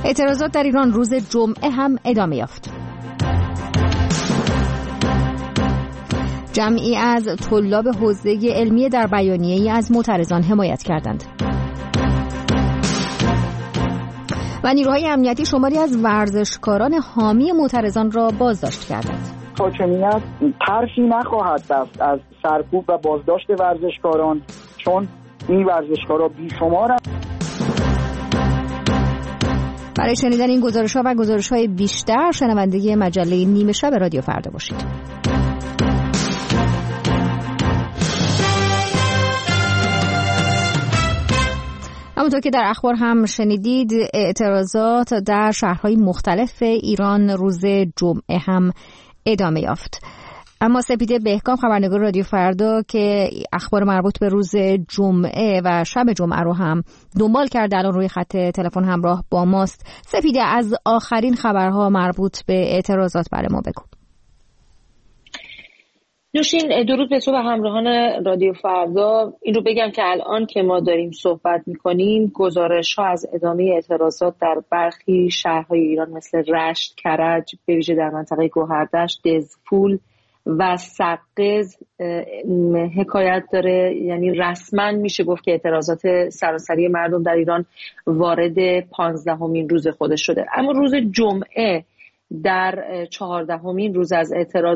اعتراضات در ایران روز جمعه هم ادامه یافت. جمعی از طلاب حوزه علمیه در بیانیه‌ای از معترضان حمایت کردند. و نیروهای امنیتی شماری از ورزشکاران حامی معترضان را بازداشت کردند. حاکمیت طرحی نخواهد داشت از سرکوب و بازداشت ورزشکاران، چون این ورزشکاران بیشمارند. برای شنیدن این گزارش‌ها و گزارش‌های بیشتر شنونده مجله نیمه شب رادیو فردا باشید. همونطور که در اخبار هم شنیدید، اعتراضات در شهرهای مختلف ایران روز جمعه هم ادامه یافت. اما سپیده بهکام، خبرنگار رادیو فردا که اخبار مربوط به روز جمعه و شب جمعه رو هم دنبال کرده، الان روی خط تلفن همراه با ماست. سپیده، از آخرین خبرها مربوط به اعتراضات برای ما بگو. نوشین، درود به تو و همراهان رادیو فردا. این رو بگم که الان که ما داریم صحبت میکنیم، گزارش ها از ادامه اعتراضات در برخی شهرهای ایران مثل رشت، کرج، به ویژه در منطقه گوهردشت، دزفول و سقز حکایت داره. یعنی رسما میشه گفت که اعتراضات سراسری مردم در ایران وارد 15مین روز خودش شده. اما روز جمعه در 14مین روز از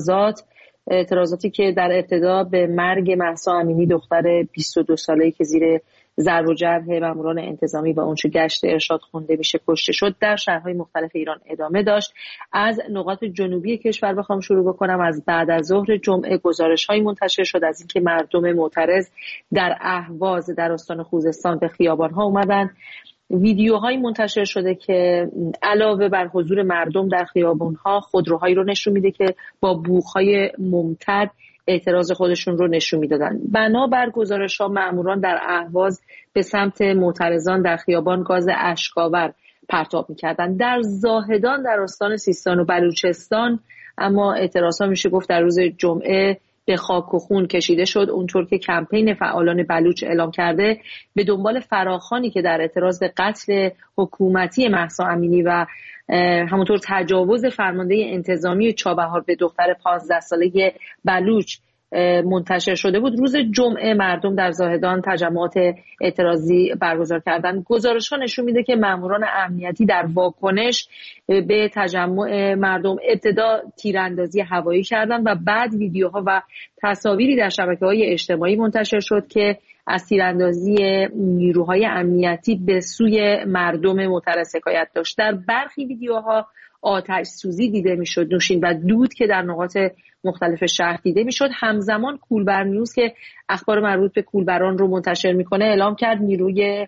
اعتراضاتی که در ابتدا به مرگ مهسا امینی، دختر 22 ساله‌ای که زیر ضرب و جرح ماموران انتظامی و اونچه گشت ارشاد خونده میشه کشته شد، در شهرهای مختلف ایران ادامه داشت. از نقاط جنوبی کشور بخوام شروع بکنم، از بعد از ظهر جمعه گزارش‌هایی منتشر شد از اینکه مردم معترض در اهواز در استان خوزستان به خیابان‌ها اومدن. ویدیوهایی منتشر شده که علاوه بر حضور مردم در خیابان‌ها، خودروهایی رو نشون میده که با بوق‌های ممتد اعتراض خودشون رو نشون میدادن. بنابر گزارش‌ها مأموران در اهواز به سمت معترضان در خیابان گاز اشک‌آور پرتاب می‌کردن. در زاهدان در استان سیستان و بلوچستان اما اعتراض‌ها میشه گفت در روز جمعه به خاک و خون کشیده شد. اونطور که کمپین فعالان بلوچ اعلام کرده، به دنبال فراخوانی که در اعتراض به قتل حکومتی مهسا امینی و همونطور تجاوز فرمانده انتظامی چابهار به دختر 15 ساله بلوچ منتشر شده بود، روز جمعه مردم در زاهدان تجمعات اعتراضی برگزار کردند. گزارش‌ها نشون میده که ماموران امنیتی در واکنش به تجمع مردم ابتدا تیراندازی هوایی کردند و بعد ویدیوها و تصاویری در شبکه‌های اجتماعی منتشر شد که از تیراندازی نیروهای امنیتی به سوی مردم معترض حکایت داشت. در برخی ویدیوها آتش سوزی دیده میشد، نوشین و دود که در نقاط مختلف شهر دیده میشد. همزمان کولبر نیوز که اخبار مربوط به کولبران رو منتشر میکنه اعلام کرد نیروی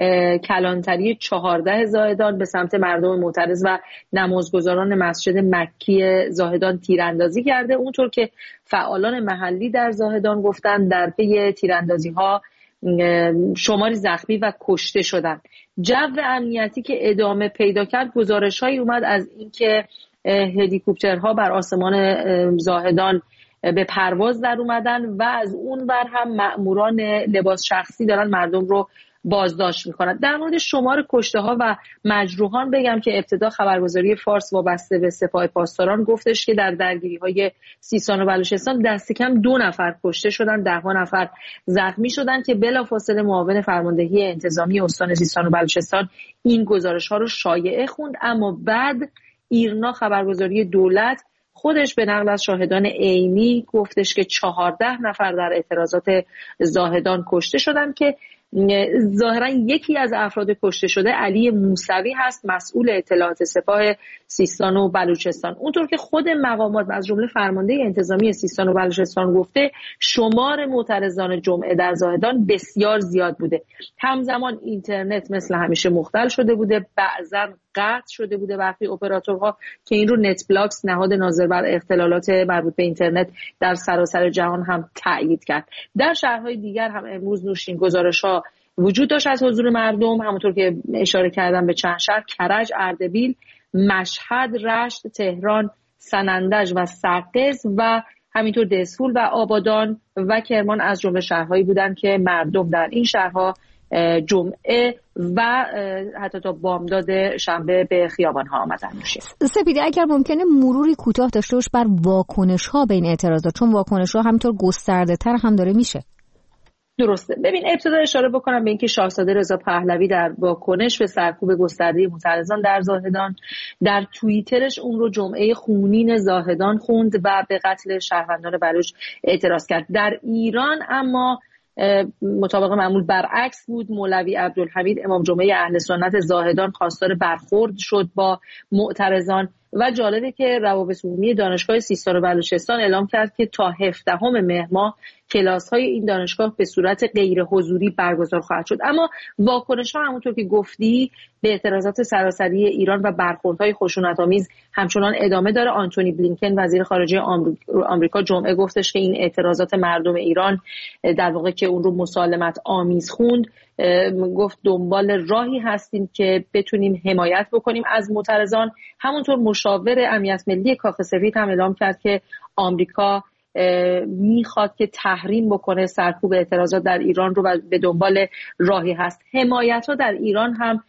کلانتری 14 زاهدان به سمت مردم معترض و نمازگزاران مسجد مکی زاهدان تیراندازی کرده. اونطور که فعالان محلی در زاهدان گفتن، در پی تیراندازی ها شماری زخمی و کشته شدند. جو امنیتی که ادامه پیدا کرد، گزارش‌هایی اومد از اینکه هلیکوپترها بر آسمان زاهدان به پرواز در اومدن و از اون ور هم مأموران لباس شخصی دارن مردم رو بازداشت میکنن. در مورد شمار کشته ها و مجروحان بگم که ابتدا خبرگزاری فارس وابسته به سپاه پاسداران گفتش که در درگیری های سیستان و بلوچستان دست کم 2 نفر کشته شدن، 10 نفر زخمی شدن که بلافاصله معاون فرماندهی انتظامی استان سیستان و بلوچستان این گزارش ها رو شایعه خوند. اما بعد ایرنا خبرگزاری دولت خودش به نقل از شاهدان عینی گفتش که 14 نفر در اعتراضات زاهدان کشته شدن که ظاهرا یکی از افراد کشته شده علی موسوی هست، مسئول اطلاعات سپاه سیستان و بلوچستان. اونطور که خود مقامات از جمله فرمانده انتظامی سیستان و بلوچستان گفته، شمار معترضان جمعه در زاهدان بسیار زیاد بوده. همزمان اینترنت مثل همیشه مختل شده بوده، بعضا قطع شده بوده برخی اپراتورها که این رو نت بلاکس، نهاد ناظر بر اختلالات مربوط به اینترنت در سراسر جهان هم تأیید کرد. در شهرهای دیگر هم امروز نوشین گزارش‌ها وجود داشت از حضور مردم، همونطور که اشاره کردم به چند شهر: کرج، اردبیل، مشهد، رشت، تهران، سنندج و سقز و همینطور دزفول و آبادان و کرمان از جمله شهرهایی بودند که مردم در این شهرها جمعه و حتی تا بامداد شنبه به خیابان‌ها آمدن میشه. سپیده اگر ممکنه مروری کوتاه داشته باش بر واکنش‌ها به این اعتراضات، چون واکنش‌ها همینطور گسترده‌تر هم داره میشه. درسته. ببین ابتدا اشاره بکنم به اینکه شاهزاده رضا پهلوی در واکنش به سرکوب گسترده معترضان در زاهدان در توییترش اون رو جمعه خونین زاهدان خوند و به قتل شهروندان بلوچ اعتراض کرد. در ایران اما مطابق معمول برعکس بود. مولوی عبدالحمید امام جمعه اهل سنت زاهدان خواستار برخورد شد با معترضان و جالبه که روابط عمومی دانشگاه سیستان و بلوچستان اعلام کرد که تا 17 مهر ماه کلاس‌های این دانشگاه به صورت غیر حضوری برگزار خواهد شد. اما واکنش‌ها همونطور که گفتی به اعتراضات سراسری ایران و برخوردهای خشونت‌آمیز همچنان ادامه داره. آنتونی بلینکن وزیر خارجه آمریکا جمعه گفتش که این اعتراضات مردم ایران در واقع که اون رو مسالمت آمیز خوند، گفت دنبال راهی هستیم که بتونیم حمایت بکنیم از معترضان. همونطور مشاور امنیت ملی کاخ سفید هم اعلام کرد که آمریکا میخواد که تحریم بکنه سرکوب اعتراضات در ایران رو و به دنبال راهی هست. حمایت‌ها در ایران هم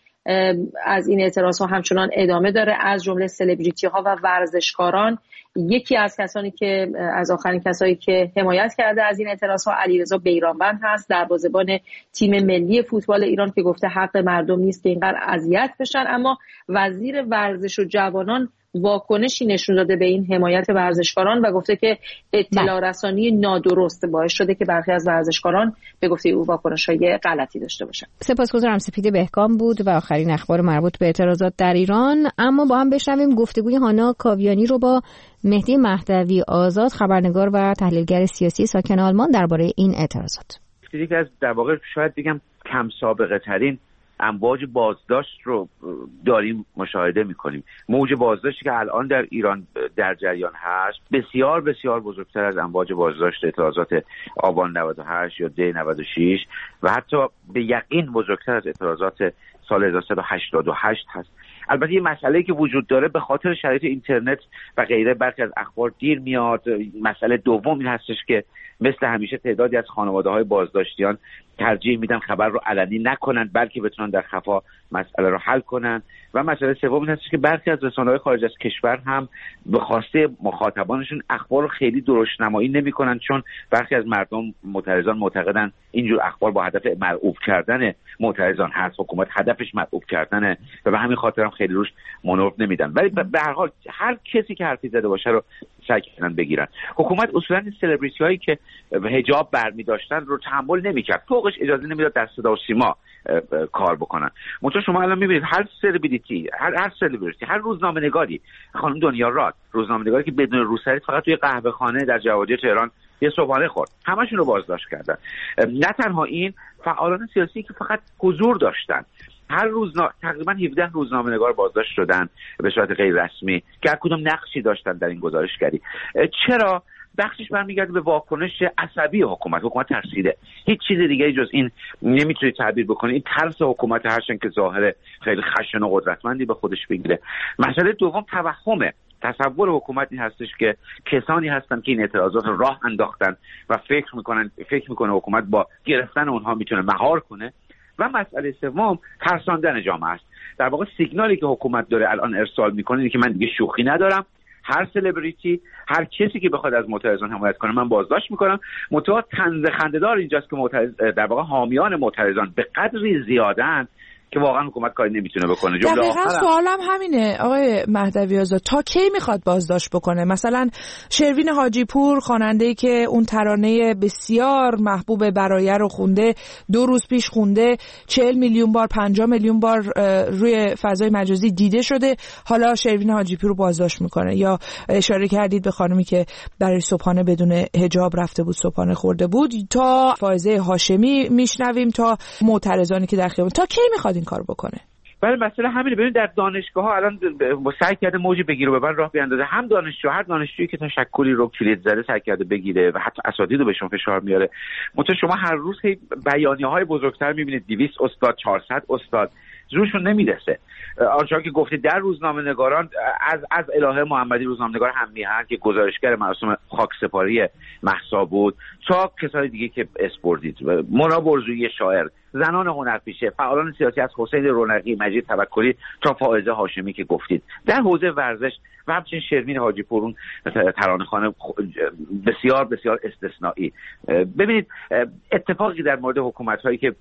از این اعتراض‌ها همچنان ادامه داره، از جمله سلبریتی‌ها و ورزشکاران. یکی از کسانی که از آخرین کسایی که حمایت کرده از این اعتراض‌ها علیرضا بیرانوند هست، دروازه‌بان تیم ملی فوتبال ایران، که گفته حق مردم نیست که اینقدر اذیت بشن. اما وزیر ورزش و جوانان واکنشی نشون داده به این حمایت ورزشکاران و گفته که اطلاع رسانی نادرست باعث شده که برخی از ورزشکاران به گفته او واکنش‌های غلطی داشته باشند. سپاسگزارم. سپیده بهکام بود و آخرین اخبار مربوط به اعتراضات در ایران. اما با هم بشنویم گفتگوی هانا کاویانی رو با مهدی مهدوی آزاد، خبرنگار و تحلیلگر سیاسی ساکن آلمان، درباره این اعتراضات. یکی از در واقع شاید بگم کم سابقه ترین امواج بازداشت رو داریم مشاهده میکنیم. موج بازداشتی که الان در ایران در جریان هست بسیار بسیار بزرگتر از امواج بازداشت اعتراضات آبان 98 یا دی 96 و حتی به یقین بزرگتر از اعتراضات سال 1388 هست. البته یه مسئله که وجود داره به خاطر شرایط اینترنت و غیره برخی از اخبار دیر میاد. مسئله دوم این هستش که مثل همیشه تعدادی از خانواده‌های بازداشتیان ترجیح میدن خبر رو علنی نکنن بلکه بتونن در خفا مسئله رو حل کنن. و مسئله سوم این هستش که برخی از رسانه‌های خارج از کشور هم به خواسته مخاطبانشون اخبار رو خیلی درشت‌نمایی نمی‌کنن، چون برخی از مردم معترضان معتقدن اینجور اخبار با هدف مرعوب کردن معترضان هست، حکومت هدفش مرعوب کردنه و به همین خاطر هم خیلی روش مانور نمیدن. ولی به هر حال هر کسی که حرفی زده باشه رو سعی کردن بگیرن. حکومت اصولا این سلبریتی‌هایی که حجاب برمی‌داشتن رو تحمل نمی‌کرد، فوقش اجازه نمیداد در صدا و سیما کار بکنن. منتها شما الان می‌بینید هر سلبریتی، هر روزنامه‌نگاری، خانم دنیا راد، روزنامه‌نگاری که بدون روسری فقط توی قهوه‌خانه در جوادی تهران یه صبحانه خورد، همشون رو بازداشت کردن. نه تنها این، فعالان سیاسی که فقط حضور داشتن، هر روز تقریبا 17 روزنامه‌نگار بازداشت شدن به صورت غیر رسمی که هر کدوم نقشی داشتن در این گزارشگری. چرا؟ بخشش برمیگرده به واکنش عصبی حکومت. حکومت ترسیده، هیچ چیز دیگه جز این نمیتونی تعبیر بکنی. این ترس حکومت هرچند که ظاهر خیلی خشن و قدرتمندی به خودش بگیره. مسئله دوم توهمه. تصور حکومت این هستش که کسانی هستن که این اعتراضات رو راه انداختن و فکر میکنه حکومت با گرفتن اونها میتونه مهار کنه. و مسئله سوم ترساندن جامعه است. در واقع سیگنالی که حکومت داره الان ارسال میکنه اینه که من دیگه شوخی ندارم، هر سلبریتی، هر کسی که بخواد از معترضان حمایت کنه من بازداشت میکنم. متأ طنز خنده‌دار اینجاست که در واقع حامیان معترضان به قدری زیادن که واقعا حکومت کاری نمیتونه بکنه. دقیقاً سوالم همینه آقای مهدوی آزاد، تا کی میخواد بازداشت بکنه؟ مثلا شروین حاجی پور، خواننده‌ای که اون ترانه بسیار محبوب برایه رو خونده، 2 روز پیش خونده، 40 میلیون بار 50 میلیون بار روی فضای مجازی دیده شده، حالا شروین حاجی پور رو بازداشت میکنه. یا اشاره کردید به خانمی که برای صبحانه بدون حجاب رفته بود، صبحانه خورده بود، تا فائزه هاشمی میشنویم، تا معترضانی که در خیابون. تا کی میخواد این کار بکنه؟ ولی مسئله همینه. ببین در دانشگاه‌ها الان سعی کرده موج بگیر و ببر راه بیاندازه. هم هر دانشجویی که تشکلی رو کلید زده سعی کرده بگیره و حتی اساتید رو بهشون فشار میاره. منتها شما هر روز بیانیه‌های بزرگتر می‌بینید، 200 استاد، 400 استاد روشون نمیرسه. آنچه که گفتید در روزنامه‌نگاران از الهه محمدی، روزنامه‌نگار هم میهن که گزارشگر مراسم خاکسپاری مهسا بود، تا کسای دیگه که اسپوردید، مونا برزویی شاعر، زنان هنرپیشه، فعالان سیاسی از حسین رونقی، مجید توکلی تا فائزه هاشمی که گفتید. در حوزه ورزش و همچنین شروین حاجی پور، ترانه‌خوان بسیار بسیار استثنایی. ببینید اتفاقی در مورد حکومت‌هایی که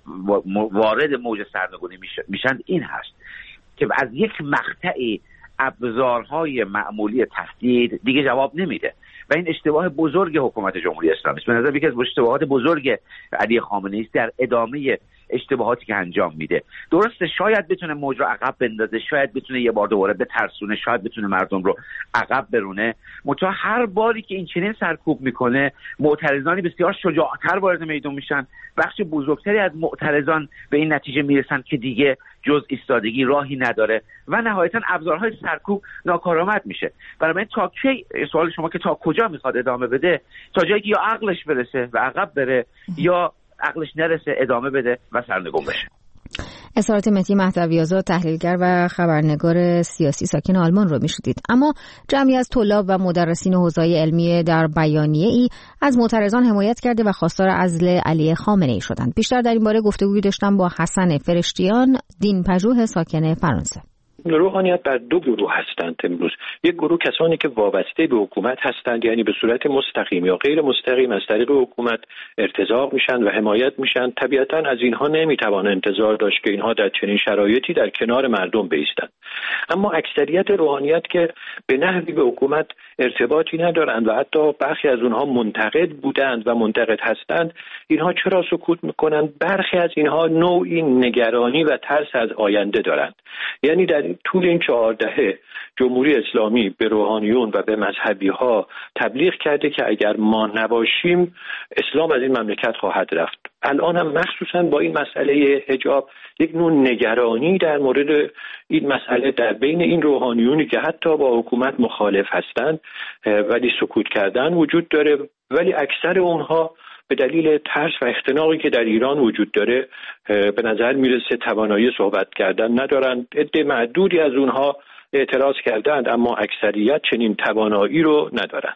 وارد موج سرنگونی میشن این هست که از یک مقطعی ابزارهای معمولی تهدید دیگه جواب نمیده و این اشتباه بزرگ حکومت جمهوری اسلامی است. به نظر یکی از اشتباهات بزرگ علی خامنه‌ای است در ادامه اشتباهاتی که انجام میده. درسته شاید بتونه موج رو عقب بندازه، شاید بتونه یه بار دوباره بترسونه، شاید بتونه مردم رو عقب برونه، منتها هر باری که این چنین سرکوب میکنه معترضانی بسیار شجاعتر وارد میدون میشن. بخش بزرگتری از معترضان به این نتیجه میرسن که دیگه جز ایستادگی راهی نداره و نهایتا ابزارهای سرکوب ناکارآمد میشه. برای تا کی، سوال شما که تا کجا میخواد ادامه بده؟ تا جایی که یا عقلش برسه و عقب بره یا عقلش نرسه ادامه بده و سرنگون بشه. اظهارات مهدی مهدوی‌آزاد، تحلیلگر و خبرنگار سیاسی ساکن آلمان رو میشنیدید. اما جمعی از طلاب و مدرسین حوزه‌های علمیه در بیانیه‌ای از معترضان حمایت کرده و خواستار عزل علی خامنه‌ای شدند. بیشتر در این باره گفتگویی داشتم با حسن فرشتیان، دینپژوه ساکن فرانسه. روحانیت در دو گروه هستند امروز. یک گروه کسانی که وابسته به حکومت هستند، یعنی به صورت مستقیم یا غیر مستقیم از طریق حکومت ارتزاق میشن و حمایت میشن. طبیعتاً از اینها نمیتوان انتظار داشت که اینها در چنین شرایطی در کنار مردم بایستند. اما اکثریت روحانیت که به نحوی به حکومت ارتباطی ندارند و حتی برخی از اونها منتقد بودند و منتقد هستند، اینها چرا سکوت میکنند؟ برخی از اینها نوعی نگرانی و ترس از آینده دارند. یعنی در طول این 4 دهه جمهوری اسلامی به روحانیون و به مذهبی ها تبلیغ کرده که اگر ما نباشیم اسلام از این مملکت خواهد رفت. الان هم مخصوصا با این مسئله حجاب یک نوع نگرانی در مورد این مسئله در بین این روحانیونی که حتی با حکومت مخالف هستند ولی سکوت کردن وجود داره، ولی اکثر اونها به دلیل ترس و اختناقی که در ایران وجود داره به نظر میرسه توانایی صحبت کردن ندارند. عده معدودی از اونها اعتراض کردند اما اکثریت چنین توانایی رو ندارند.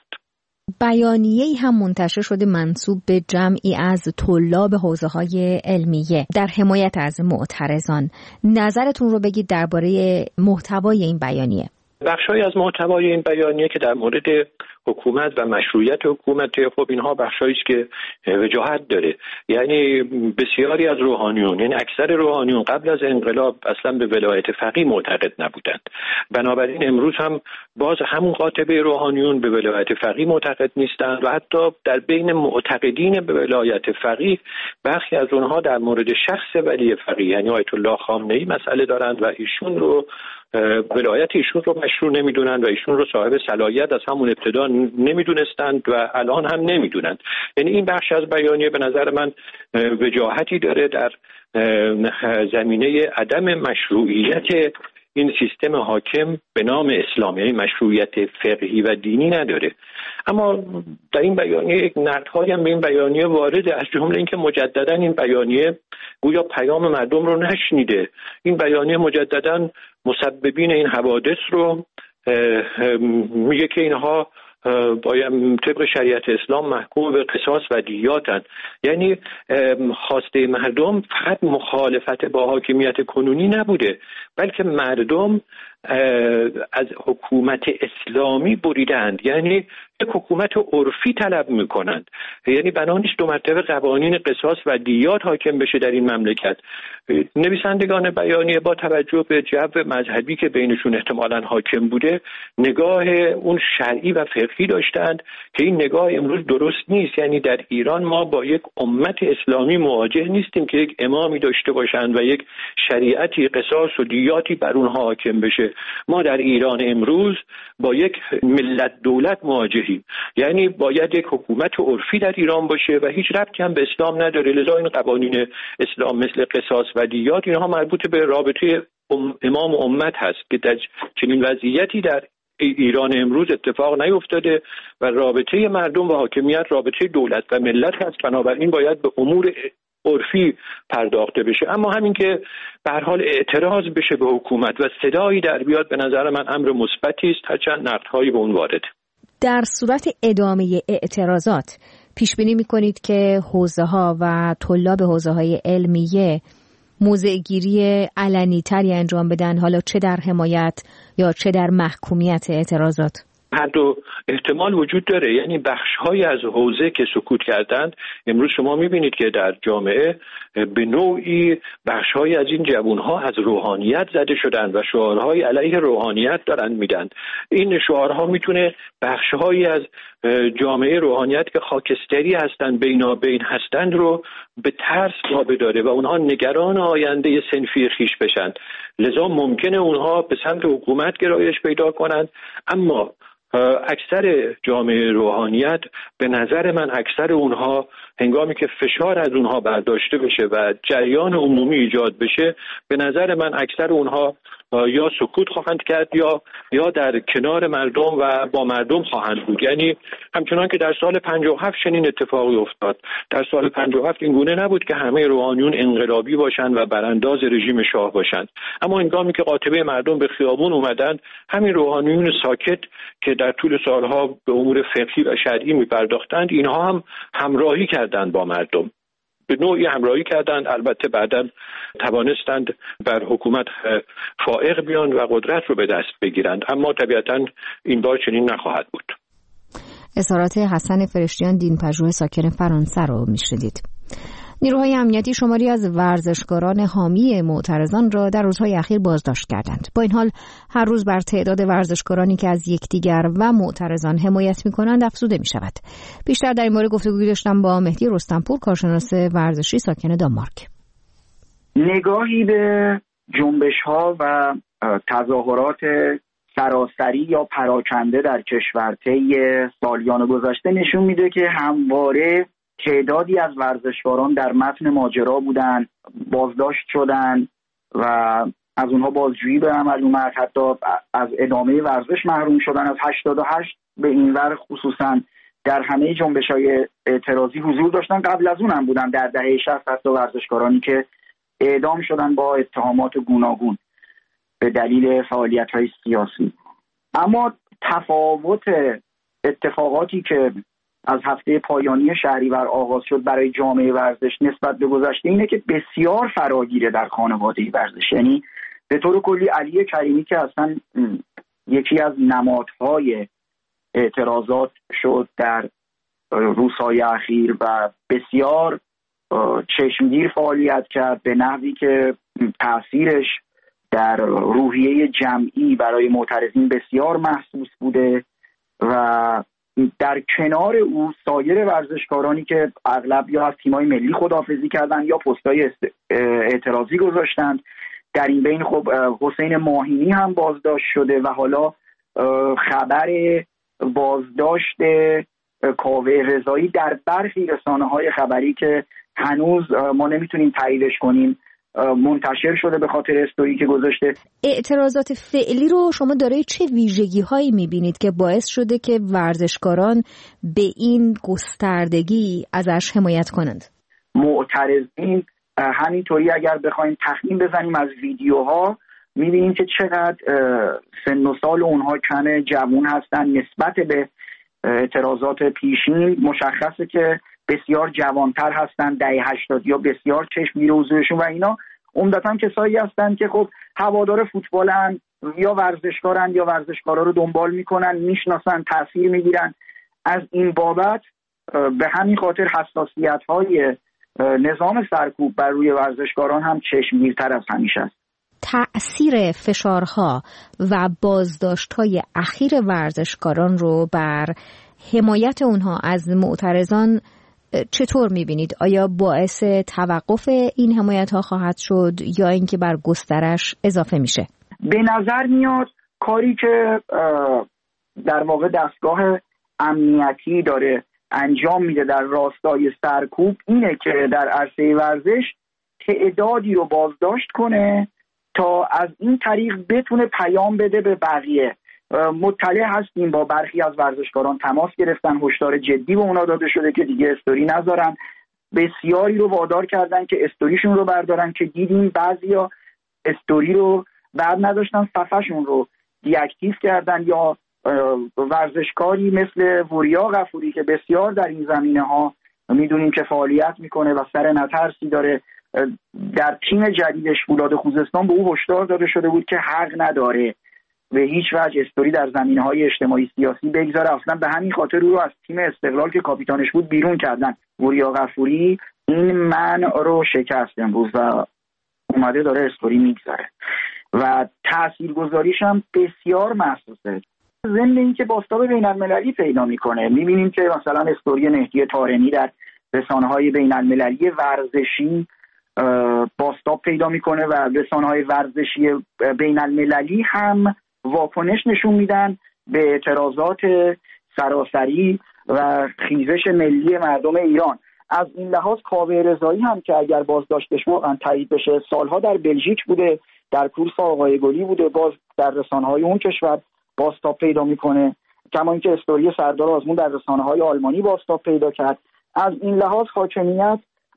بیانیه‌ای هم منتشر شده منسوب به جمعی از طلاب حوزه‌های علمیه در حمایت از معترضان. نظرتون رو بگید درباره محتوای این بیانیه. بخشای از محتوای این بیانیه که در مورد حکومت و مشروعیت حکومت، خب اینها بخشایی است که وجاهت داره. یعنی بسیاری از روحانیون، یعنی اکثر روحانیون قبل از انقلاب اصلا به ولایت فقیه معتقد نبودند. بنابراین امروز هم باز همون قاطبه روحانیون به ولایت فقیه معتقد نیستند و حتی در بین معتقدین به ولایت فقیه برخی از اونها در مورد شخص ولی فقیه یعنی آیت الله خامنه‌ای مسئله دارند و ایشون رو ولایت ایشون رو مشروع نمیدونند و ایشون رو صاحب صلاحیت از همون ابتدا نمیدونستند و الان هم نمیدونند. یعنی این بخش از بیانیه به نظر من وجاهتی داره در زمینه عدم مشروعیت این سیستم حاکم به نام اسلام، یعنی مشروعیت فقهی و دینی نداره. اما در این بیانیه یک نقدهایی هم به این بیانیه وارده، از جمله اینکه مجددا این بیانیه گویا پیام مردم رو نشنیده. این بیانیه مجددا مسببین این حوادث رو میگه که اینها باید طبق شریعت اسلام محکوم به قصاص و دیاتند. یعنی خواسته مردم فقط مخالفت با حاکمیت کنونی نبوده، بلکه مردم از حکومت اسلامی بریدند، یعنی یک حکومت عرفی طلب میکنند. یعنی بنا نیست 2 مرتبه قوانین قصاص و دیات حاکم بشه در این مملکت. نویسندگان بیانیه با توجه به جو مذهبی که بینشون احتمالاً حاکم بوده نگاه اون شرعی و فقهی داشتند که این نگاه امروز درست نیست. یعنی در ایران ما با یک امت اسلامی مواجه نیستیم که یک امامی داشته باشند و یک شریعتی قصاص و دیاتی بر اونها حاکم بشه. ما در ایران امروز با یک ملت دولت مواجهیم، یعنی باید یک حکومت عرفی در ایران باشه و هیچ ربطی هم به اسلام نداره. لذا این قوانین اسلام مثل قصاص و دیات اینها مربوط به رابطه امام و امت هست که در چنین وضعیتی در ایران امروز اتفاق نیفتاده و رابطه مردم و حاکمیت رابطه دولت و ملت هست. بنابراین باید به امور عرفی پرداخته بشه. اما همین که به هر حال اعتراض بشه به حکومت و صدایی در بیاد به نظر من امر مثبتی است، هرچند نقدهایی به اون وارد. در صورت ادامه اعتراضات پیش بینی میکنید که حوزه‌ها و طلاب حوزه‌های علمیه موضع‌گیری علنی‌تری انجام بدن، حالا چه در حمایت یا چه در محکومیت اعتراضات؟ هر دو احتمال وجود داره. یعنی بخش‌های از حوزه که سکوت کردند، امروز شما می‌بینید که در جامعه به نوعی بخش‌های از این جوان‌ها از روحانیت زده شدند و شعارهای علیه روحانیت دارن میدن. این شعارها میتونه بخش‌هایی از جامعه روحانیت که خاکستری هستند، بینابین هستند رو به ترس وابداره و اونها نگران آینده صنفی خیش بشن. لذا ممکنه اونها به سمت حکومت گرایش پیدا کنند، اما اکثر جامعه روحانیت به نظر من اکثر اونها هنگامی که فشار از اونها برداشته بشه و جریان عمومی ایجاد بشه، به نظر من اکثر اونها یا سکوت خواهند کرد یا در کنار مردم و با مردم خواهند بود. یعنی همچنان که در سال 57 چنین اتفاقی افتاد. در سال 57 این گونه نبود که همه روحانیون انقلابی باشند و برانداز رژیم شاه باشند، اما هنگامی که قاطبه مردم به خیابون اومدند، همین روحانیون ساکت که در طول سالها به امور فقهی و شرعی می‌پرداختند، اینها هم همراهی کردند با مردم، به نوعی همراهی کردند. البته بعداً توانستند بر حکومت فائق بیان و قدرت رو به دست بگیرند، اما طبیعتاً این بار چنین نخواهد بود. اظهارات حسن فرشتیان دینپژوه ساکن فرانسه رو میشنیدید. نیروهای امنیتی شماری از ورزشکاران حامی معترضان را در روزهای اخیر بازداشت کردند. با این حال هر روز بر تعداد ورزشکارانی که از یکدیگر و معترضان حمایت می‌کنند افزوده می‌شود. بیشتر در این مورد گفتگو داشتم با مهدی رستمپور، کارشناس ورزشی ساکن دانمارک. نگاهی به جنبش‌ها و تظاهرات سراسری یا پراکنده در کشور طی سالیان گذشته نشون میده که همواره تعدادی از ورزشکاران در متن ماجرا بودن، بازداشت شدن و از اونها بازجویی به عمل اومد، حتی از ادامه ورزش محروم شدن. از 88 به این ور خصوصا در همه جنبش‌های اعتراضی حضور داشتن. قبل از اون هم بودن در دهه 60 حتی ورزشکارانی که اعدام شدن با اتهامات گوناگون به دلیل فعالیت‌های سیاسی. اما تفاوت اتفاقاتی که از هفته پایانی شهریور آغاز شد برای جامعه ورزش نسبت به گذشته اینه که بسیار فراگیره در خانواده ورزش. یعنی به طور کلی علی کریمی که اصلا یکی از نمادهای اعتراضات شد در روزهای اخیر و بسیار چشمگیر فعالیت کرد به نحوی که تأثیرش در روحیه جمعی برای معترضین بسیار محسوس بوده و در کنار او سایر ورزشکارانی که اغلب یا از تیم‌های ملی خداحافظی کردند یا پست‌های اعتراضی گذاشتند. در این بین خب حسین ماهینی هم بازداشت شده و حالا خبر بازداشت کاوه رضایی در برخی رسانه‌های خبری که هنوز ما نمیتونیم تاییدش کنیم منتشر شده به خاطر استوری که گذاشته. اعتراضات فعلی رو شما دارای چه ویژگی‌هایی می‌بینید که باعث شده که ورزشکاران به این گستردگی ازش حمایت کنند؟ معترضین همینطوری اگر بخوایم تخمین بزنیم از ویدیوها می‌بینیم که چقدر سن و سال اونها کم، جوان هستن نسبت به اعتراضات پیشین. مشخصه که بسیار جوانتر هستن، دهه 80 یا بسیار چشمگیر حضورشون و اینا عمدتاً کسایی هستن که خب هوادار فوتبالن یا ورزشکارن یا ورزشکارا رو دنبال میکنن، میشناسن، تاثیر میگیرن. از این بابت به همین خاطر حساسیت‌های نظام سرکوب بر روی ورزشکاران هم چشمگیرتر از همیشه است. تأثیر فشارها و بازداشت‌های اخیر ورزشکاران رو بر حمایت اونها از معترضان چطور می‌بینید؟ آیا باعث توقف این حمایت‌ها خواهد شد یا اینکه بر گسترش اضافه میشه؟ به نظر میاد کاری که در واقع دستگاه امنیتی داره انجام میده در راستای سرکوب اینه که در عرصه ورزش تعدادی رو بازداشت کنه تا از این طریق بتونه پیام بده به بقیه. مطلع هستیم با برخی از ورزشکاران تماس گرفتن، هشدار جدی به اونا داده شده که دیگه استوری نذارن. بسیاری رو وادار کردن که استوریشون رو بردارن که دیدیم بعضیا استوری رو بعد نداشتن صفحه‌شون رو دیاکتیو کردن یا ورزشکاری مثل وریا غفوری که بسیار در این زمینه‌ها میدونیم که فعالیت میکنه و سر نترسی داره، در تیم جدیدش فولاد خوزستان به او هشدار داده شده بود که حق نداره به هیچ وجه استوری در زمینه‌های اجتماعی سیاسی بگذاره. اصلا به همین خاطر او رو از تیم استقلال که کاپیتانش بود بیرون کردن. وریا غفوری این منع رو شکست امروز و اومده داره استوری میگذاره و تاثیرگذاریش هم بسیار محسوسه. ضمن اینکه بازتاب بین‌المللی پیدا میکنه، میبینیم که مثلا استوری مهدی طارمی در رسانه‌های بین‌المللی ورزشی بازتاب پیدا میکنه و رسانه‌های ورزشی بین‌المللی هم واکنش نشون میدن به اعتراضات سراسری و خیزش ملی مردم ایران. از این لحاظ کاوه رضایی هم که اگر بازداشتش واقعا تایید بشه، سالها در بلژیک بوده، در کورس آقای گلی بوده، باز در رسانه‌های اون کشور بازتاب پیدا میکنه، کما اینکه استوری سردار آزمون در رسانه‌های آلمانی بازتاب پیدا کرد. از این لحاظ حاکمیت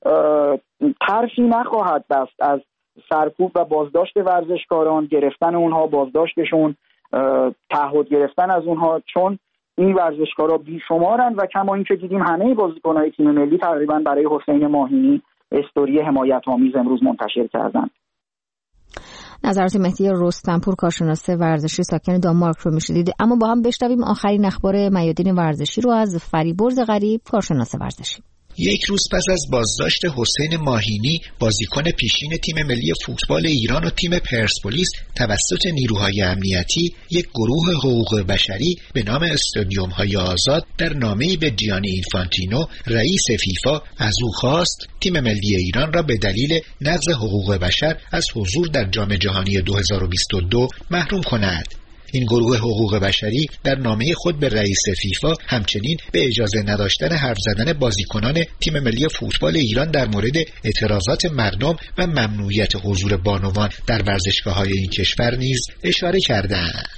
طرفی نخواهد بست از سرکوب و بازداشت ورزشکاران، گرفتن اونها، بازداشتشون، تعهد گرفتن از اونها، چون این ورزشکارا بیشمارن و کما اینکه دیدیم همه بازیکن‌های تیم ملی تقریبا برای حسین ماهینی استوری حمایت آمیز امروز منتشر کردن. نظرات مهدی رستمپور، کارشناس ورزشی ساکن دانمارک رو میشنیدید. اما با هم بشنویم آخرین اخبار میادین ورزشی رو از فریبرز غریب، کارشناس ورزشی. یک روز پس از بازداشت حسین ماهینی، بازیکن پیشین تیم ملی فوتبال ایران و تیم پرسپولیس توسط نیروهای امنیتی، یک گروه حقوق بشری به نام استادیوم‌های آزاد در نامه‌ای به جیانی اینفانتینو، رئیس فیفا، از او خواست تیم ملی ایران را به دلیل نقض حقوق بشر از حضور در جام جهانی 2022 محروم کند. این گروه حقوق بشری در نامه خود به رئیس فیفا همچنین به اجازه نداشتن حرف زدن بازیکنان تیم ملی فوتبال ایران در مورد اعتراضات مردم و ممنوعیت حضور بانوان در ورزشگاه‌های این کشور نیز اشاره کردند.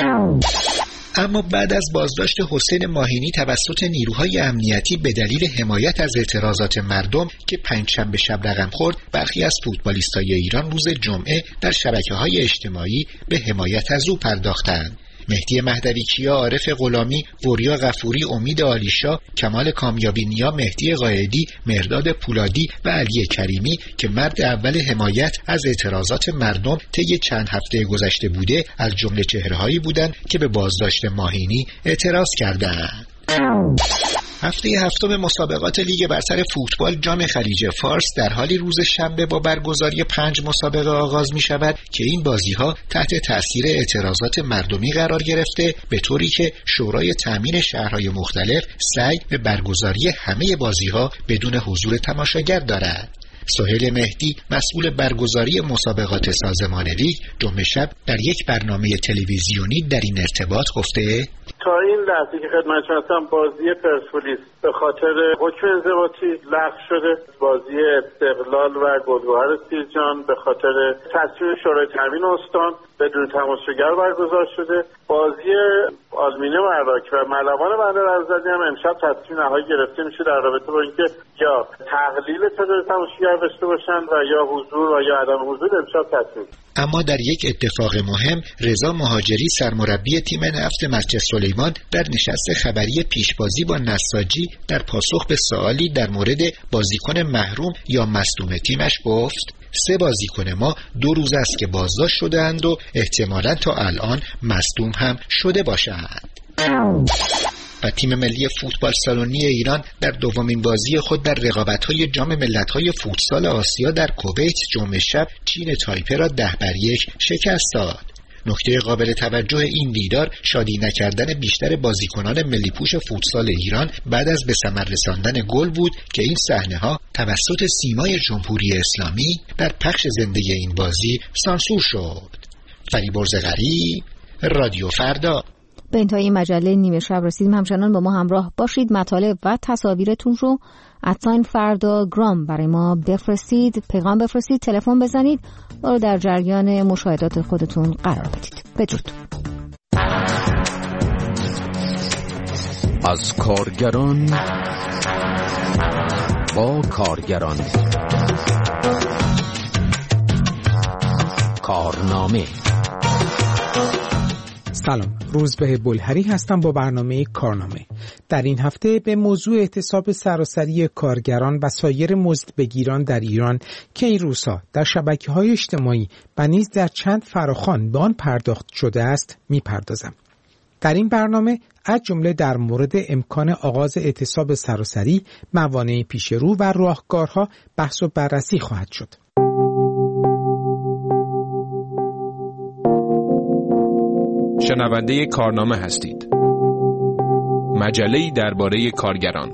اما بعد از بازداشت حسین ماهینی توسط نیروهای امنیتی به دلیل حمایت از اعتراضات مردم که پنجشنبه شب رقم خورد، برخی از فوتبالیستای ایران روز جمعه در شبکه‌های اجتماعی به حمایت از او پرداختند. مهدی مهدوی‌کیا، عارف غلامی، وریا غفوری، امید عالیشاه، کمال کامیابی نیا، مهدی قائدی، مهرداد پولادی و علی کریمی که مرد اول حمایت از اعتراضات مردم طی چند هفته گذشته بوده، از جمله چهره‌هایی بودند که به بازداشت ماهینی اعتراض کردند. هفته هفتم مسابقات لیگ برتر فوتبال جام خلیج فارس در حالی روز شنبه با برگزاری 5 مسابقه آغاز می شود که این بازی ها تحت تاثیر اعتراضات مردمی قرار گرفته، به طوری که شورای تامین شهرهای مختلف سعی به برگزاری همه بازی ها بدون حضور تماشاگر دارد. سهیل مهدی، مسئول برگزاری مسابقات سازمان لیگ، جمعه شب در یک برنامه تلویزیونی در این ارتباط گفته: تا این لحظه که خدمتتون هستم بازی پرسپولیس به خاطر حکم انضباطی لغو شده، بازی استقلال و گلگهر سیرجان به خاطر تصمیم شورای تامین استان بدون تماشاگر برگزار شده، بازی آلمینه مراک و ملوان بندر عزیزی هم امشب تصمیم نهایی گرفته میشه در رابطه با اینکه یا تقلیل تعداد تماشاگر داشته باشند و یا حضور و یا عدم حضور امشب تصمیم. اما در یک اتفاق مهم، رضا مهاجری، سرمربی تیم نفت مسجد سلیمان، در نشست خبری پیشبازی با نساجی در پاسخ به سوالی در مورد بازیکن محروم یا مصدوم تیمش گفت: 3 بازیکن ما 2 روز است که بازداشت شده‌اند و احتمالاً تا الان مصدوم هم شده باشند. و تیم ملی فوتبال سالنی ایران در دومین بازی خود در رقابت‌های جام ملت‌های فوتسال آسیا در کویت جمعه شب چین تایپه را 10-1 شکست داد. نکته قابل توجه این دیدار شادی نکردن بیشتر بازیکنان ملی پوش فوتسال ایران بعد از به ثمر رساندن گل بود که این صحنه‌ها توسط سیمای جمهوری اسلامی در پخش زنده این بازی سانسور شد. فریبرز غریب، رادیو فردا. به انتهای این مجله نیمه شب رسیدیم. همچنان با ما همراه باشید. مطالب و تصاویرتون رو @فردا برای ما بفرستید، پیغام بفرستید، تلفن بزنید و رو در جریان مشاهدات خودتون قرار بدید. بدرود. از کارگران با کارگران، کارنامه سلام، روزبه بلهری هستم با برنامه کارنامه. در این هفته به موضوع اعتصاب سراسری کارگران و سایر مزدبگیران در ایران که این روزها در شبکه‌های اجتماعی و نیز در چند فراخوان به آن پرداخت شده است میپردازم. در این برنامه از جمله در مورد امکان آغاز اعتصاب سراسری، موانع پیش رو و راهکارها بحث و بررسی خواهد شد. شنونده کارنامه هستید. مجله‌ای درباره کارگران.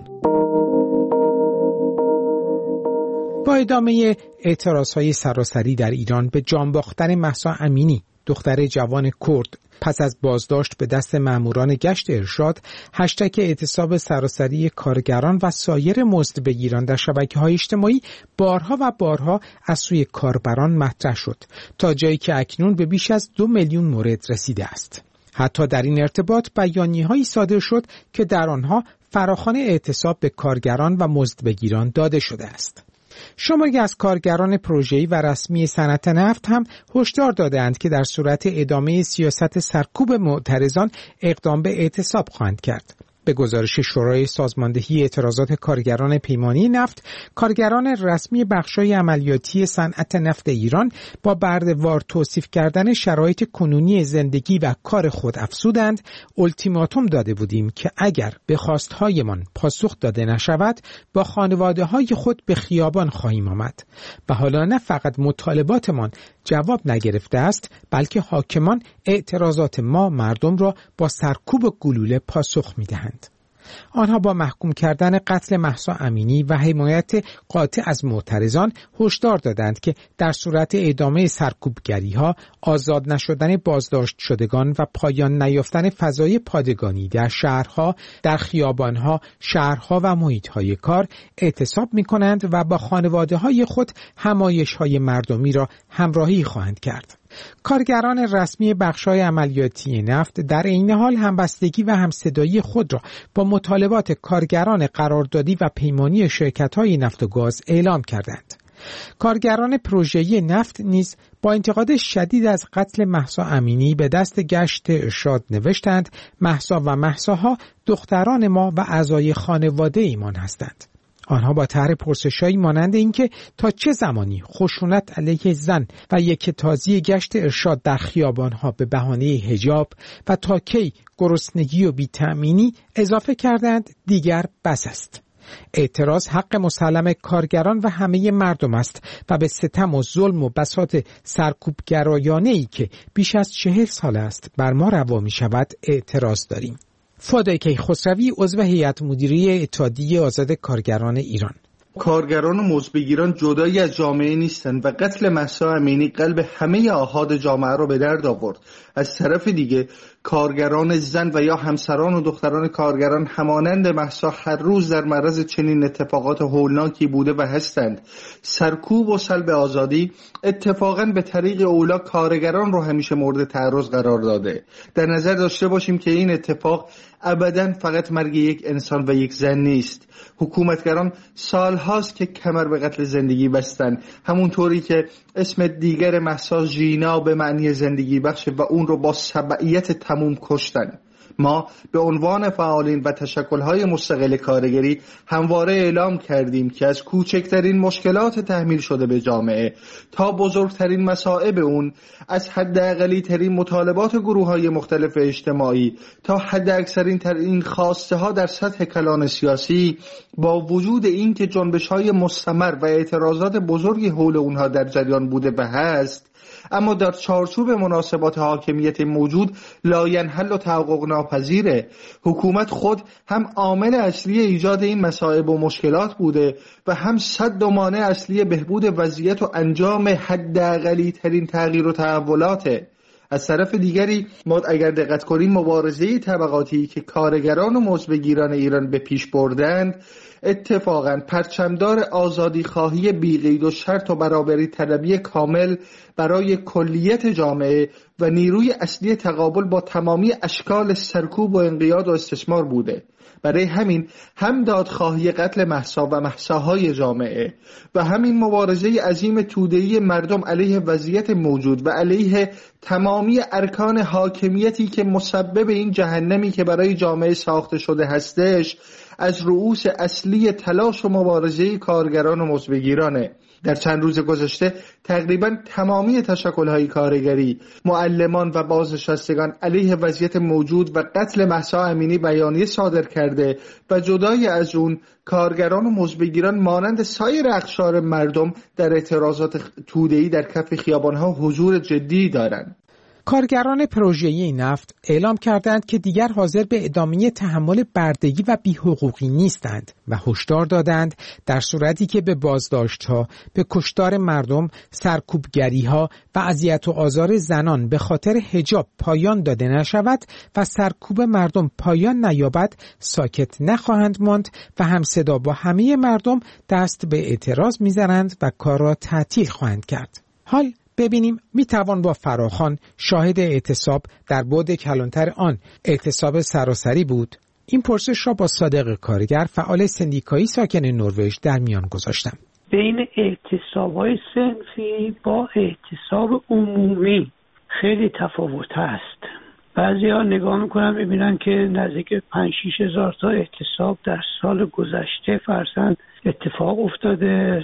با ادامه اعتراضهای سراسری در ایران به جان باختن مهسا امینی، دختر جوان کرد، پس از بازداشت به دست ماموران گشت ارشاد، هشتگ اعتصاب سراسری کارگران و سایر مزدبگیران در شبکه‌های اجتماعی بارها و بارها از سوی کاربران مطرح شد تا جایی که اکنون به بیش از 2 میلیون مورد رسیده است. حتی در این ارتباط بیانیه‌هایی صادر شد که در آنها فراخوان اعتصاب به کارگران و مزدبگیران داده شده است. شماری از کارگران پروژه‌ای و رسمی صنعت نفت هم هشدار دادند که در صورت ادامه سیاست سرکوب معترضان اقدام به اعتصاب خواهند کرد. به گزارش شورای سازماندهی اعتراضات کارگران پیمانی نفت، کارگران رسمی بخش‌های عملیاتی صنعت نفت ایران با برده‌وار توصیف کردن شرایط کنونی زندگی و کار خود افزودند: التیماتوم داده بودیم که اگر به خواست‌هایمان پاسخ داده نشود با خانواده‌های خود به خیابان خواهیم آمد و حالا نه فقط مطالباتمان جواب نگرفته است، بلکه حاکمان اعتراضات ما مردم را با سرکوب و گلوله پاسخ می‌دهند. آنها با محکوم کردن قتل مهسا امینی و حمایت قاطع از معترضان هشدار دادند که در صورت ادامه سرکوبگری‌ها، آزاد نشدن بازداشت شدگان و پایان نیافتن فضای پادگانی در شهرها، در خیابانها، شهرها و محیط‌های کار اعتصاب می‌کنند و با خانواده‌های خود همایش‌های مردمی را همراهی خواهند کرد. کارگران رسمی بخش‌های عملیاتی نفت در این حال همبستگی و همصدایی خود را با مطالبات کارگران قراردادی و پیمانی شرکت‌های نفت و گاز اعلام کردند. کارگران پروژه‌ای نفت نیز با انتقاد شدید از قتل مهسا امینی به دست گشت ارشاد نوشتند: مهسا و مهساها دختران ما و اعضای خانواده ایمان هستند. آنها با طرح پرسش‌هایی مانند اینکه تا چه زمانی خشونت علیه زن و یکتازی گشت ارشاد در خیابان‌ها به بهانه حجاب و تا کی گرسنگی و بی‌تأمینی اضافه کردند دیگر بس است. اعتراض حق مسلم کارگران و همه مردم است و به ستم و ظلم و بساط سرکوبگرایانه‌ای که بیش از 40 سال است بر ما روا می‌شود اعتراض داریم. فادی کیخسروی، عضو هیئت مدیره اتحادیه آزاد کارگران ایران: کارگران و مزدبگیران جدایی از جامعه نیستند و قتل مهسا امینی قلب همه آحاد جامعه را به درد آورد. از طرف دیگه کارگران زن و یا همسران و دختران کارگران همانند مهسا هر روز در معرض چنین اتفاقات هولناکی بوده و هستند. سرکوب و سلب آزادی اتفاقاً به طریق اولا کارگران رو همیشه مورد تعرض قرار داده. در نظر داشته باشیم که این اتفاق ابداً فقط مرگ یک انسان و یک زن نیست. حکومتگران سالهاست که کمر به قتل زندگی بستن، همونطوری که اسم دیگر مهسا ژینا به معنی زندگی بخش و اون رو با سبعیت تموم کشتن. ما به عنوان فعالین و تشکل‌های مستقل کارگری همواره اعلام کردیم که از کوچکترین مشکلات تحمیل شده به جامعه تا بزرگترین مصائب اون، از حداقلی ترین مطالبات گروه‌های مختلف اجتماعی تا حداکثرین ترین خواسته ها در سطح کلان سیاسی، با وجود این که جنبش‌های مستمر و اعتراضات بزرگی حول اونها در جریان بوده و هست، اما در چارچوب مناسبات حاکمیت موجود لاینحل و تحقق ناپذیره. حکومت خود هم عامل اصلی ایجاد این مصائب و مشکلات بوده و هم سد و مانع اصلی بهبود وضعیت و انجام حداقلی ترین تغییر و تحولاته. از طرف دیگری ما اگر دقت کنیم مبارزه طبقاتی که کارگران و مزدبگیران ایران به پیش بردند اتفاقاً پرچمدار آزادی خواهی بی‌قید و شرط و برابری طلبی کامل برای کلیت جامعه و نیروی اصلی تقابل با تمامی اشکال سرکوب و انقیاد و استثمار بوده. برای همین هم دادخواهی قتل مهسا و مهساهای جامعه و همین مبارزه عظیم توده‌ای مردم علیه وضعیت موجود و علیه تمامی ارکان حاکمیتی که مسبب این جهنمی که برای جامعه ساخته شده هستش، از رؤوس اصلی تلاش و مبارزه کارگران و مزدگیرانه. در چند روز گذشته تقریبا تمامی تشکل‌های کارگری، معلمان و بازنشستگان علیه وضعیت موجود و قتل مهسا امینی بیانیه صادر کرده و جدای از اون کارگران و مزدگیران مانند سایر اقشار مردم در اعتراضات توده‌ای در کف خیابان‌ها حضور جدی دارند. کارگران پروژه‌ای نفت اعلام کردند که دیگر حاضر به ادامه تحمل بردگی و بی‌حقوقی نیستند و هشدار دادند در صورتی که به بازداشت‌ها، به کشتار مردم، سرکوبگری‌ها و اذیت و آزار زنان به خاطر حجاب پایان داده نشود و سرکوب مردم پایان نیابد، ساکت نخواهند ماند و همصدا با همه مردم دست به اعتراض می‌زنند و کار را تعطیل خواهند کرد. حال ببینیم میتوان با فراخوان شاهد اعتصاب در بعد کلانتر آن اعتصاب سراسری بود؟ این پرسش را با صادق کارگر، فعال سندیکایی ساکن نروژ، در میان گذاشتم. بین اعتصاب‌های صنفی با اعتصاب عمومی خیلی تفاوت هست. بعضی‌ها نگاه میکنن میبینن که نزدیک 5-6 هزار تا اعتصاب در سال گذشته فرضاً اتفاق افتاده.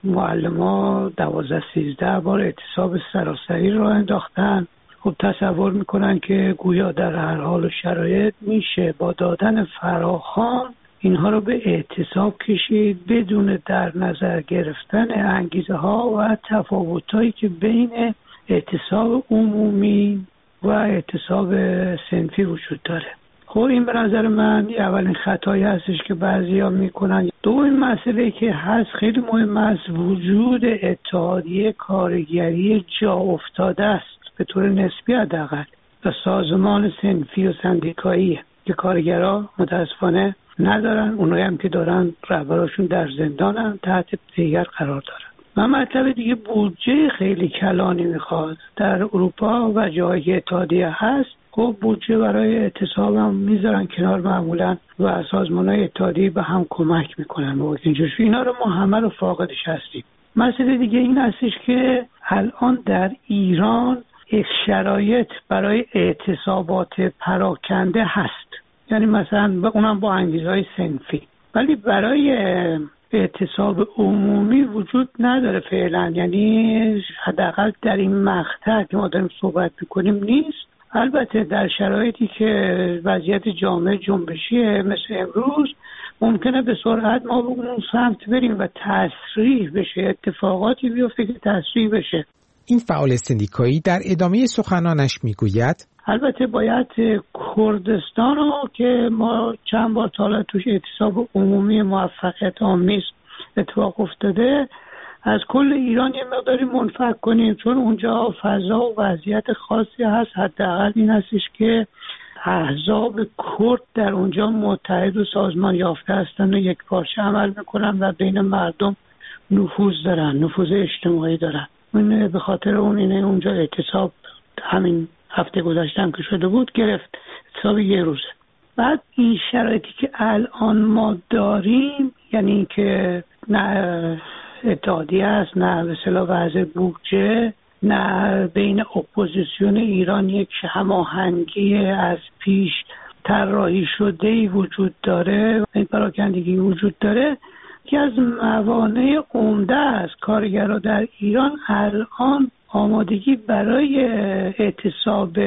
معلم‌ها 12-13 بار اعتصاب سراسری را انداختن. خب تصور میکنن که گویا در هر حال و شرایط میشه با دادن فراخوان اینها رو به اعتصاب کشید بدون در نظر گرفتن انگیزه ها و تفاوتایی که بین اعتصاب عمومی و اعتصاب صنفی وجود داره. خب این به نظر من اولین خطایی هستش که بعضیا میکنن. دومین مسئله که هست خیلی مهم است، وجود اتحادیه کارگری جا افتاده است به طور نسبی حداقل و سازمان صنفی و سندیکایی که کارگرها متاسفانه ندارن. اونایی هم که دارن رهبراشون در زندانن، تحت دیگر قرار دارن. و مطلب دیگه بودجه خیلی کلانی میخواد. در اروپا و جایی که اتحادیه هست خب بودجه برای اعتصاب هم میذارن کنار معمولا و سازمان‌های اتحادیه به هم کمک میکنن. و اینا رو ما همه رو فاقدش هستیم. مسئله دیگه این هستش که الان در ایران یک شرایط برای اعتصابات پراکنده هست، یعنی مثلا اونم با انگیزهای صنفی، ولی برای اعتصاب عمومی وجود نداره فعلا. یعنی حداقل در این مقطع که ما داریم صحبت میکنیم نیست. البته در شرایطی که وضعیت جامعه جنبشیه مثل امروز ممکنه به سرعت ما به اون سمت بریم و تسریع بشه، اتفاقاتی بیفته که تسریع بشه. این فعال سندیکایی در ادامه سخنانش میگوید البته باید کردستان رو که ما چند بار تا حالا توش اعتصاب عمومی موفقیت آمیز اتفاق افتاده از کل ایران یه مقداری منفک کنیم، چون اونجا فضا و وضعیت خاصی هست. حداقل این هستش که احزاب کرد در اونجا متحد و سازمان یافته هستن و یک پارچه عمل میکنن و بین مردم نفوذ دارن، نفوذ اجتماعی دارن. این به خاطر اینه اونجا اعتصاب همین هفته گذشته هم که شده بود گرفت، اعتصاب یه روزه. بعد این شرایطی که الان ما داریم، یعنی که نه اتحادیه است، نه به اصطلاح وضع بودجه، نه بین اپوزیسیون ایران یک هماهنگی از پیش طراحی شده‌ای وجود داره، این پراکندگی وجود داره که از موانع عمده است. کارگرها در ایران الان آمادگی برای اعتصاب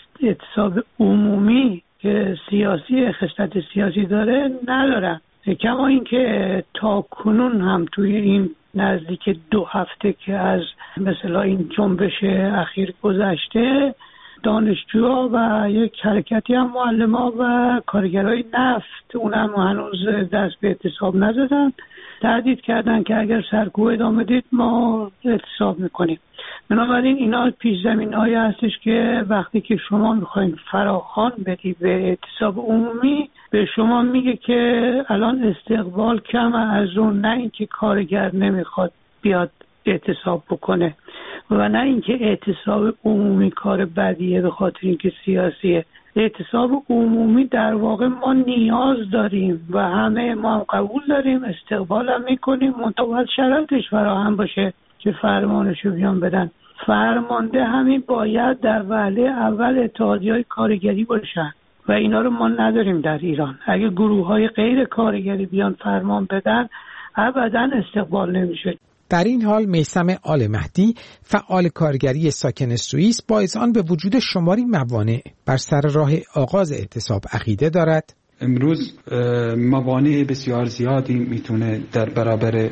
عمومی که سیاسی خصلت سیاسی داره ندارن. کما اینکه تا کنون هم توی این نزدیک 2 هفته که از مثلا این جنبش اخیر گذشته دانشجوها و یک حرکتی هم معلم‌ها و کارگرای نفت اونم هنوز دست به اعتصاب نزدن، تهدید کردن که اگر سرکوب ادامه دید ما اعتصاب میکنیم. بنابراین اینا پیش زمینه‌هایی هستش که وقتی که شما میخواین فراخوان بدی به اعتصاب عمومی به شما میگه که الان استقبال کم از اون، نه اینکه کارگر نمیخواد بیاد اعتصاب بکنه. و نه اینکه اعتصاب عمومی کار بدیه به خاطر اینکه سیاسیه. اعتصاب عمومی در واقع ما نیاز داریم و همه ما قبول داریم، استقبال هم میکنیم، منتها شرایطش فراهم باشه که فرمانشو بیان بدن. فرمانده همین باید در وهله اول اتحادیه‌های کارگری باشن و اینا رو ما نداریم در ایران. اگه گروه‌های غیر کارگری بیان فرمان بدن ابداً استقبال نمیشه. در این حال میثم آل مهدی، فعال کارگری ساکن سوئیس، با اذعان به وجود شماری موانع بر سر راه آغاز اعتصاب عقیده دارد. امروز موانع بسیار زیادی میتونه در برابر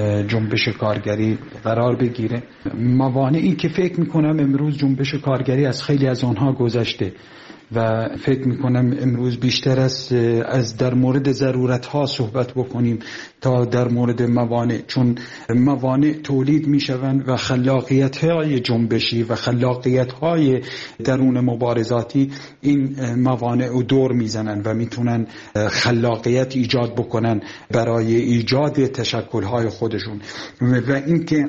جنبش کارگری قرار بگیره. موانعی که فکر میکنم امروز جنبش کارگری از خیلی از آنها گذشته و فکر میکنم امروز بیشتر از در مورد ضرورتها صحبت بکنیم تا در مورد موانع، چون موانع تولید میشوند و خلاقیت‌های جنبشی و خلاقیت‌های درون مبارزاتی این موانع رو دور میزنن و میتونن خلاقیت ایجاد بکنن برای ایجاد تشکل‌های خودشون. و اینکه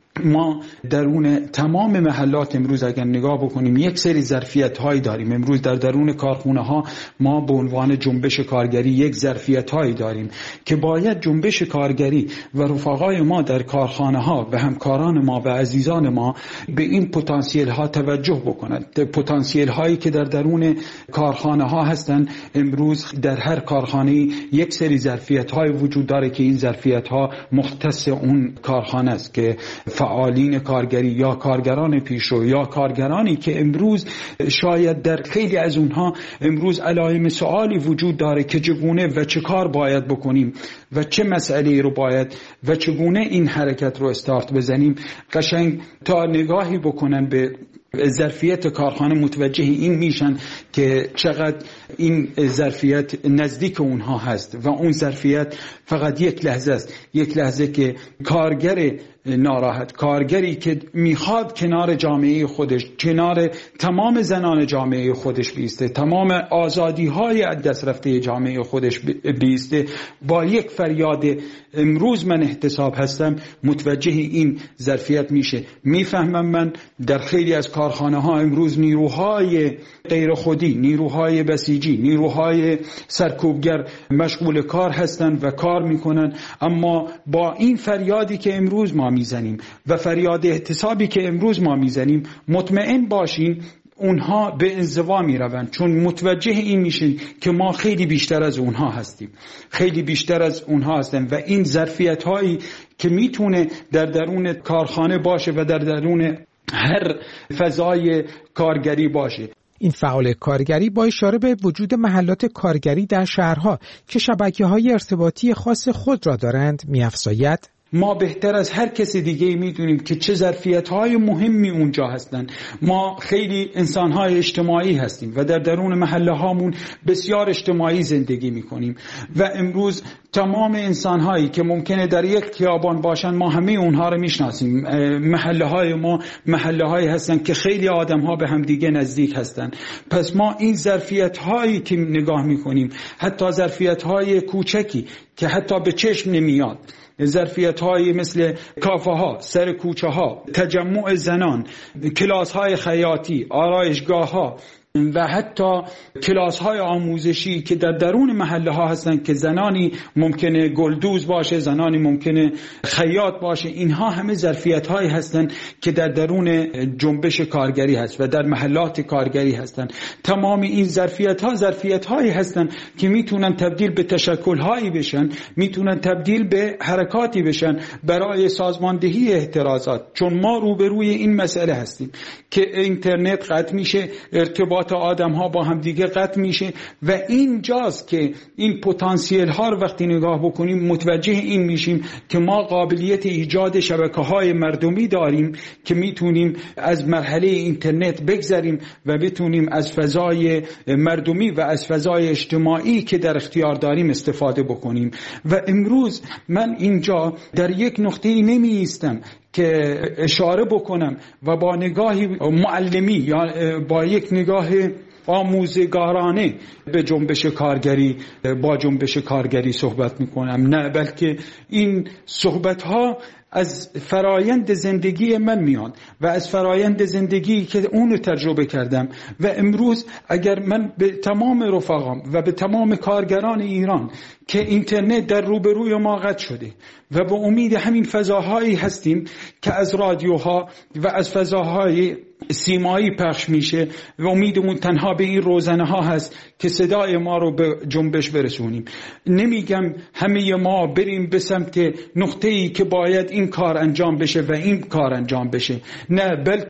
ما درون تمام محلات امروز اگر نگاه بکنیم یک سری ظرفیت‌هایی داریم. امروز در درون کارخانه‌ها ما به عنوان جنبش کارگری یک ظرفیت‌هایی داریم که باید جنبش کارگری و رفقای ما در کارخانه‌ها و همکاران ما و عزیزان ما به این پتانسیل‌ها توجه بکنند. پتانسیل‌هایی که در درون کارخانه‌ها هستند، امروز در هر کارخانه‌ای یک سری ظرفیت‌های وجود داره که این ظرفیت‌ها مختص اون کارخانه است که فعالین کارگری یا کارگران پیشرو یا کارگرانی که امروز شاید در خیلی از اونها امروز علائم سوالی وجود داره که چگونه و چه کار باید بکنیم و چه مسئله رو باید و چگونه این حرکت رو استارت بزنیم، قشنگ تا نگاهی بکنن به ظرفیت کارخانه متوجه این میشن که چقدر این ظرفیت نزدیک اونها هست و اون ظرفیت فقط یک لحظه است، یک لحظه که کارگر ناراحت، کارگری که میخواد کنار جامعه خودش، کنار تمام زنان جامعه خودش بیسته، تمام آزادی های از دست رفته جامعه خودش بیسته، با یک فریاد امروز من احتساب هستم متوجه این ظرفیت میشه. میفهمم من در خیلی از کارخانه ها امروز نیروهای غیر خودی، نیروهای بسیجی، نیروهای سرکوبگر مشغول کار هستند و کار میکنن، اما با این فریادی که امروز ما میزنیم و فریاد احتسابی که امروز ما میزنیم مطمئن باشین اونها به انزوا میروند، چون متوجه این میشن که ما خیلی بیشتر از اونها هستیم، خیلی بیشتر از اونها هستن و این ظرفیت هایی که میتونه در درون کارخانه باشه و در درون هر فضای کارگری باشه. این فعال کارگری با اشاره به وجود محلات کارگری در شهرها که شبکه‌های ارتباطی خاص خود را دارند می‌افزاید: ما بهتر از هر کسی دیگه میدونیم که چه ظرفیت‌های مهمی اونجا هستن. ما خیلی انسان‌های اجتماعی هستیم و در درون محله هامون بسیار اجتماعی زندگی میکنیم و امروز تمام انسان‌هایی که ممکنه در یک خیابان باشن ما همه اونها رو میشناسیم. محله‌های ما محله‌هایی هستن که خیلی آدم‌ها به هم دیگه نزدیک هستن. پس ما این ظرفیت‌هایی که نگاه میکنیم، حتی ظرفیت‌های کوچکی که حتی به چشم نمیاد، ظرفیت‌های مثل کافه‌ها، سر کوچه‌ها، تجمع زنان، کلاس‌های خیاطی، آرایشگاه‌ها و حتی کلاس‌های آموزشی که در درون محله‌ها هستن که زنانی ممکنه گلدوز باشه، زنانی ممکنه خیاط باشه، اینها همه ظرفیت‌هایی هستن که در درون جنبش کارگری هست و در محلات کارگری هستن. تمام این ظرفیت‌هایی هستن که میتونن تبدیل به تشکل‌هایی بشن، میتونن تبدیل به حرکاتی بشن برای سازماندهی اعتراضات، چون ما روبروی این مسئله هستیم که اینترنت قطع میشه، ارتباط آدم ها با هم دیگه قطع میشه و اینجاست که این پتانسیل ها رو وقتی نگاه بکنیم متوجه این میشیم که ما قابلیت ایجاد شبکه های مردمی داریم که میتونیم از مرحله اینترنت بگذریم و بتونیم از فضای مردمی و از فضای اجتماعی که در اختیار داریم استفاده بکنیم. و امروز من اینجا در یک نقطه‌ای نمی ایستم که اشاره بکنم و با نگاهی معلمی یا با یک نگاه آموزگارانه به جنبش کارگری با جنبش کارگری صحبت میکنم، نه، بلکه این صحبت ها از فرایند زندگی من میان و از فرایند زندگی که اونو تجربه کردم و امروز اگر من به تمام رفقام و به تمام کارگران ایران که اینترنت در روبروی ما قطع شده و به امید همین فضاهایی هستیم که از رادیوها و از فضاهای سیمایی پخش میشه و امیدمون تنها به این روزنه ها هست که صدای ما رو به جنبش برسونیم. نمیگم همه ما بریم به سمت نقطه‌ای که باید این کار انجام بشه و این کار انجام بشه، نه، بلکه